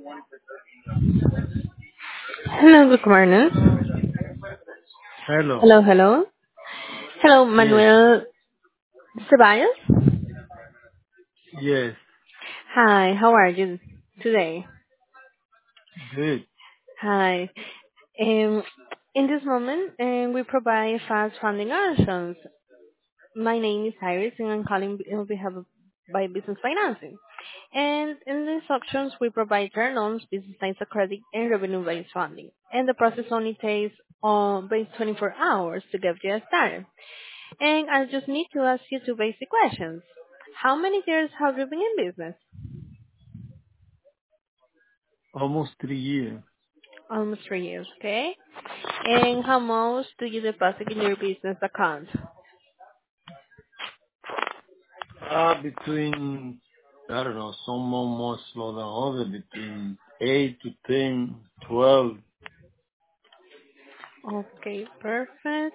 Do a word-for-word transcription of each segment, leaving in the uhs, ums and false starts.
Hello, good morning. Hello. Hello, hello. Hello, Yes. Manuel Ceballos. Yes. Hi, how are you today? Good. Hi. Um, in this moment, um, we provide fast funding options. My name is Iris, and I'm calling on behalf of by Business Financing. And in these options, we provide term loans, business lines of credit, and revenue-based funding. And the process only takes uh, about twenty-four hours to get you started. And I just need to ask you two basic questions. How many years have you been in business? Almost three years. Almost three years, okay? And how much do you deposit in your business account? Uh, between, I don't know, some more, more slow than others, between eight to ten, twelve. Okay, perfect.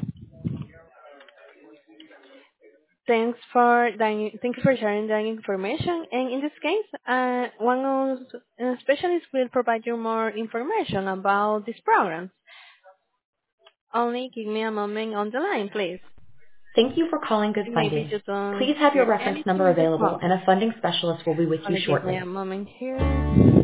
Thanks for that, thank you for sharing that information. And in this case, uh, one of the specialists will provide you more information about this program. Only give me a moment on the line, please. Thank you for calling Good Maybe Funding. you don't Please have your hear reference anything number at this available and moment. a funding specialist will be with you Only give me a shortly. moment here.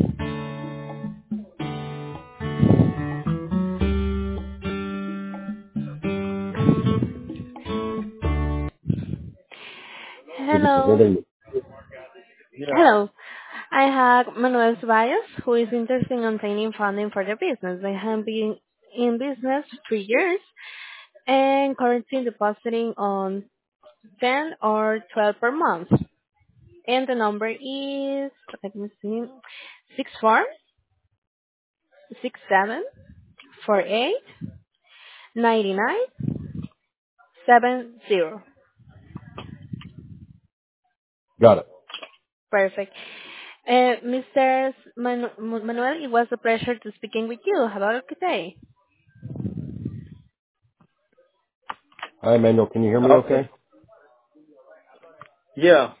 Hello. Yeah. Hello. I have Manuel Ceballos, who is interested in obtaining funding for their business. They have been in business three years and currently depositing on ten or twelve per month. And the number is, let me see, six four six seven four eight nine nine seven zero. Got it. Perfect. Uh, mister Manu- Manuel, it was a pleasure to speaking with you. Have a good day. Hi, Manuel. Can you hear me Okay. okay? Yeah.